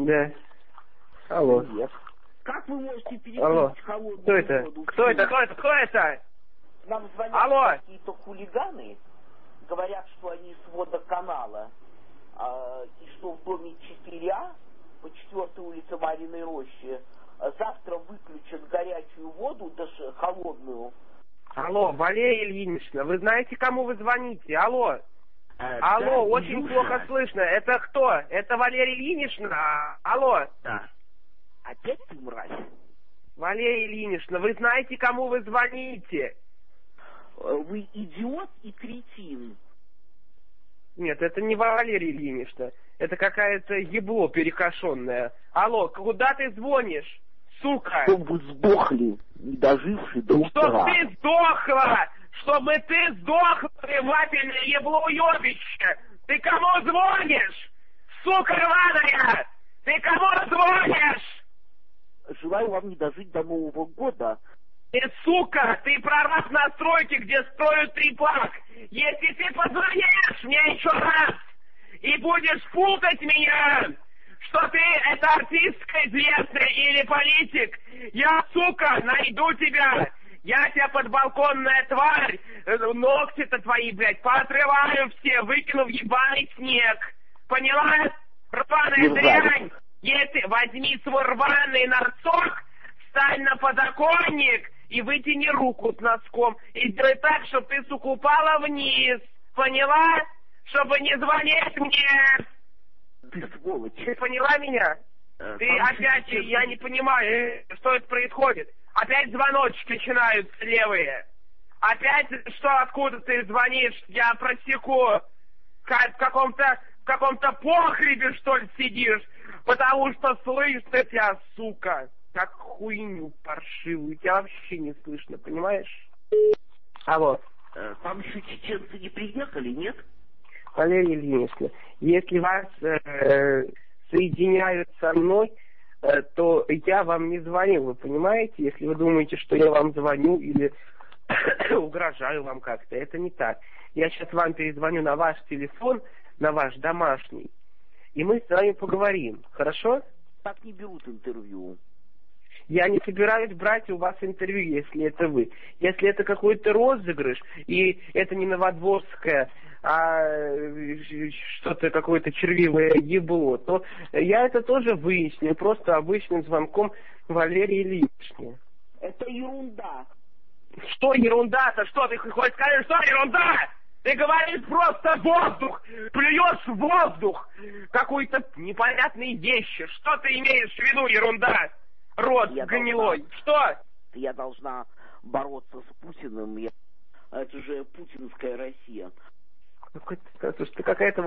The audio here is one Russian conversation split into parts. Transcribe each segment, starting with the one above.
Да. Алло. Привет. Как вы можете перепить холодную Кто это? воду? Кто это? Кто это? Нам звонят Алло. какие-то хулиганы, говорят, что они с водоканала, и что в доме 4А по 4-й улице Мариной Рощи завтра выключат горячую воду, даже холодную. Алло, Валерия Ильинична, вы знаете, кому вы звоните? Алло. Алло, да, очень Илюша. плохо слышно. Это кто? Это Валерия Ильинична? Алло. Да. Опять ты, мразь? Валерия Ильинична, вы знаете, кому вы звоните? Вы идиот и кретин. Нет, это не Валерия Ильинична. Это какая-то ебло перекошенное. Алло, куда ты звонишь? Сука! Чтобы вы сдохли, не доживший до утра. Чтоб ты сдохла! Чтобы ты сдохла, ты вафельное еблоуебище! Ты кому звонишь? Сука рваная! Ты кому звонишь? Желаю вам не дожить до Нового года. Ты, сука, ты прорвав настройки, где строят трипак. Если ты позвонишь мне еще раз и будешь путать меня, что ты это артистка известная или политик, я, сука, найду тебя. Я тебя подбалконная тварь, ногти-то твои, блядь, поотрываю все, выкину в ебаный снег. Поняла? Рваная дрянь. Если возьми свой рваный носок, встань на подоконник и вытяни руку с носком. И делай так, чтобы ты, сука, упала вниз. Поняла? Чтобы не звонить мне. Ты сволочь. Ты поняла меня? Ты опять, я не понимаю, что это происходит. Опять звоночки начинаются левые. Опять, что, откуда ты звонишь, я просеку. В каком-то погребе, что ли, сидишь. Потому что слышно тебя, сука, как хуйню паршивую. Тебя вообще не слышно, понимаешь? Алло. Там еще чеченцы не приехали, нет? Валерия Ильинична, если вас соединяют со мной, то я вам не звоню, вы понимаете? Если вы думаете, что я вам звоню или угрожаю вам как-то, это не так. Я сейчас вам перезвоню на ваш телефон, на ваш домашний, и мы с вами поговорим, хорошо? Так не берут интервью. Я не собираюсь брать у вас интервью, если это вы. Если это какой-то розыгрыш, и это не Новодворское, а что-то какое-то червивое ебло, то я это тоже выясню, просто обычным звонком Валерии Ильиничне. Это ерунда. Что ерунда-то? Что ты хочешь сказать? Что ерунда? Ты говоришь просто воздух, плюешь в воздух какой-то непонятные вещи. Что ты имеешь в виду, ерунда? Рот гнилой. Что? Я должна бороться с Путиным. Это же путинская Россия. Слушай, ты какая-то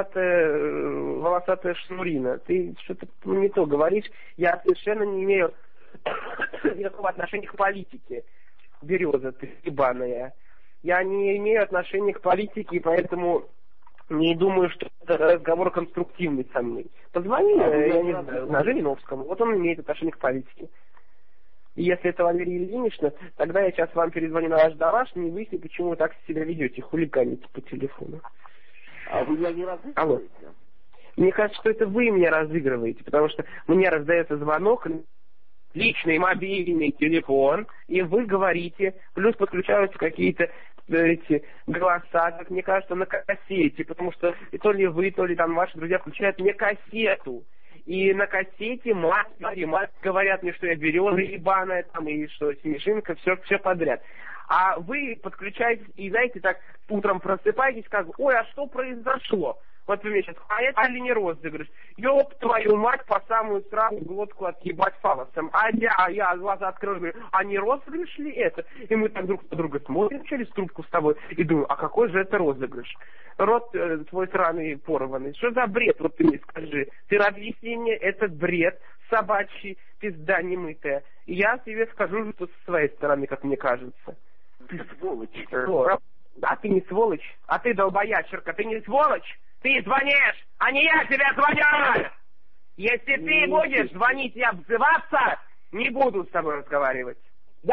волосатая шнурина. Ты что-то не то говоришь. Я совершенно не имею никакого отношения к политике. Береза ты ебаная. Я не имею отношения к политике, поэтому не думаю, что это разговор конструктивный со мной. Позвони, я не знаю, на Жириновскому. Вот он имеет отношение к политике. И если это Валерия Ильинична, тогда я сейчас вам перезвоню на ваш домашний и выясню, почему вы так себя ведете, хулиганите по телефону. А вы меня не разыгрываете? Алло. Мне кажется, что это вы меня разыгрываете, потому что мне раздается звонок, личный мобильный телефон, и вы говорите, плюс подключаются какие-то эти голоса, как мне кажется, на кассете, потому что то ли вы, то ли там ваши друзья включают мне кассету. И на кассете мать говорят мне, что я береза ебаная, там, и что Снежинка, все подряд. А вы подключаетесь и, знаете, так утром просыпаетесь, как, ой, а что произошло? Вот вы мне сейчас, а это или не розыгрыш? Ёб твою мать, по самую сразу глотку отъебать фалосом. А я глаза открою, говорю, а не розыгрыш ли это? И мы так друг на друга смотрим через трубку с тобой и думаю, а какой же это розыгрыш? Рот твой сраный порванный. Что за бред, вот ты мне скажи? Ты объясни мне этот бред собачий, пизда немытая. И я тебе скажу, что со своей стороны, как мне кажется. Ты сволочь. Что? А ты не сволочь? А ты долбоящерка, ты не сволочь? Ты звонишь, а не я тебе звоню! Если ты будешь звонить и обзываться, не буду с тобой разговаривать.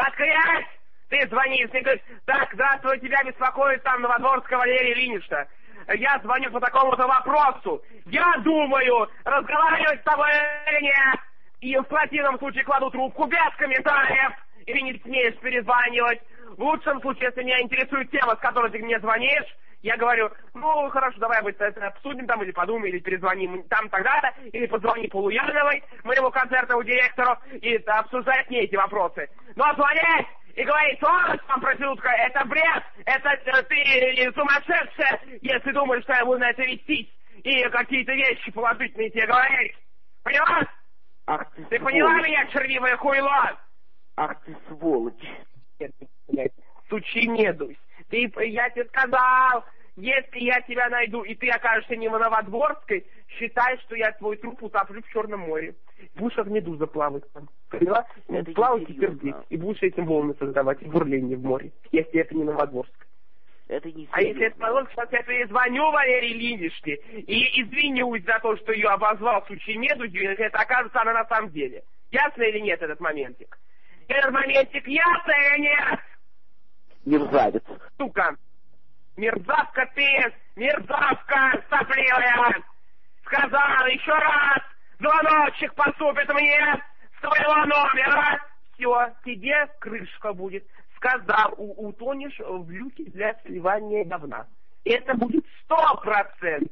Заткнись! Ты звонишь, ты говоришь, так, здравствуй, тебя беспокоит там Новодворская Валерия Ильинична. я звоню по такому-то вопросу. Я думаю, разговаривать с тобой или нет. И в противном случае кладу трубку без комментариев. Или не смеешь перезванивать. В лучшем случае, если меня интересует тема, с которой ты мне звонишь, я говорю, ну, хорошо, давай это обсудим там, или подумаем, или перезвоним там тогда-то, или позвони Полуяновой, моему концертному директору, и обсуждать не эти вопросы. Но звонить и говорить, сволочь там, проститутка, это бред, это ты сумасшедшая, если думаешь, что я буду на это вестись, и какие-то вещи положительные тебе говорить. Поняла? Ах ты поняла меня, червивое хуйло? Ах ты сволочь. Блядь, сучи не дусь. Я тебе сказал, если я тебя найду, и ты окажешься не в Новодворской, считай, что я твой труп утоплю в Черном море. Будешь как медуза плавать там. Поняла? Плавать теперь здесь. И будешь этим волны создавать, и бурление в море. Если это не Новодворская. Это не а если это Новодворская, сейчас я перезвоню Валерии Ильиничне и извинюсь за то, что ее обозвал сучьей медузью, если это окажется она на самом деле. Ясно или нет этот моментик? Этот моментик ясно или нет? Мерзавец. Сука. Мерзавка ты, мерзавка сопливая. Сказал еще раз, звоночек поступит мне с твоего номера. Все, тебе крышка будет. Сказал, утонешь в люке для сливания говна. Это будет 100%.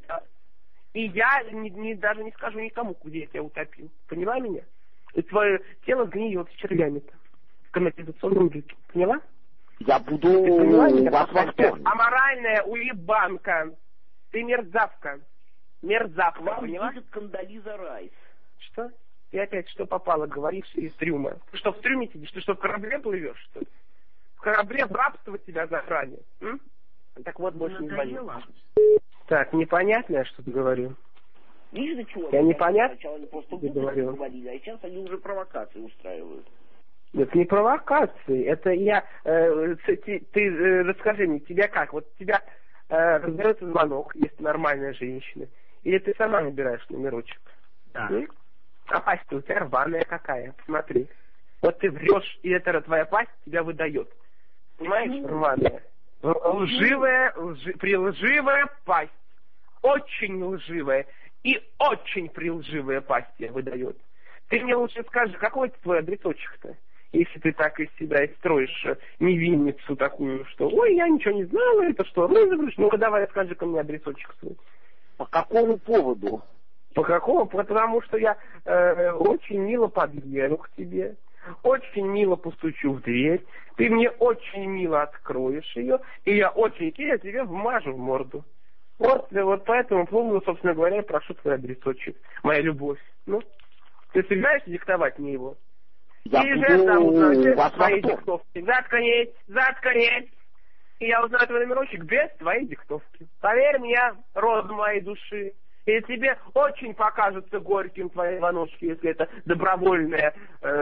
И я даже не скажу никому, где я тебя утопил. Поняла меня? И твое тело гниет с червями-то. В канализационном люке. Поняла? Я буду вас восторгнуть. Аморальная уебанка. Ты мерзавка. Мерзавка, вам поняла? будет Кондолиза Райс. Что? Ты опять что попало, говоришь из трюма? Ты что, в трюме сидишь? Ты что, в корабле плывешь, что ли? В корабле в рабство тебя забрали. Так вот, больше не звоню. Так, непонятно, я что-то говорю. Видишь, до чего? Я непонятно? Сначала они просто говорю. говорили, а сейчас они уже провокации устраивают. Это не провокации, это я... ты расскажи мне, тебя как? Вот тебя раздается звонок, если нормальная женщина, или ты сама набираешь номерочек? Да. А пасть у тебя рваная какая, смотри. Вот ты врешь, и эта твоя пасть тебя выдает. Понимаешь, рваная. Прилживая пасть. Очень лживая и очень прилживая пасть тебя выдает. Ты мне лучше скажи, какой это твой адресочек-то? Если ты так из себя строишь невинницу такую, что ой, я ничего не знала, это что, розыгрыш? Ну-ка давай скажи-ка мне адресочек свой. По какому поводу? По какому? Потому что я очень мило подъеду к тебе, очень мило постучу в дверь, ты мне очень мило откроешь ее, и я очень сильно тебе вмажу в морду. Вот по этому поводу, собственно говоря, я прошу твой адресочек, моя любовь. Ну, ты собираешься диктовать мне его? Я буду вас твои диктовки. Заткнись. И я узнаю твой номерочек без твоей диктовки. Поверь мне, роза моей души. И тебе очень покажется горьким твои звоночки, если это добровольное,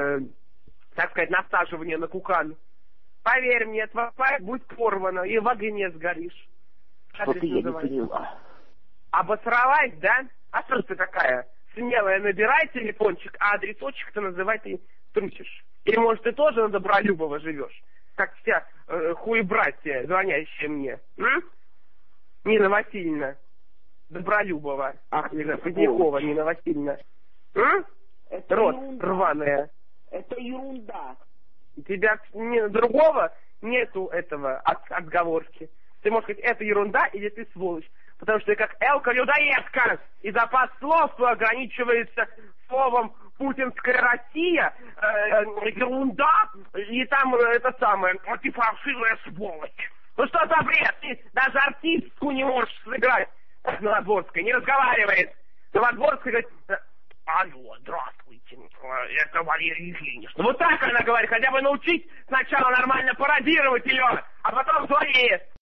так сказать, насаживание на кукан. Поверь мне, твоя память будет порвана, и в огне сгоришь. Что-то я не поняла. Обосралась, да? А что ты такая? Смелая, набирай телефончик, а адресочек-то называй ты трусишь. Или, может, ты тоже на Добролюбова живешь? Как вся хуебратья, звонящая мне. Нина Васильевна Добролюбова. Ах, Позднякова Нина Васильевна. Это рот ерунда. Рваная. Это ерунда. У тебя другого нету этого отговорки. Ты можешь сказать, это ерунда или ты сволочь. Потому что ты как Элка-людоедка, и запас слов твой ограничивается словом «путинская Россия», ерунда, и там это самое, ты фальшивая сволочь. Ну что за бред? Ты даже артистку не можешь сыграть. Новодворская не разговаривает. Новодворская говорит: алло, здравствуйте, это Валерия Ильинична. Вот так она говорит, хотя бы научить сначала нормально пародировать ее, а потом звонит.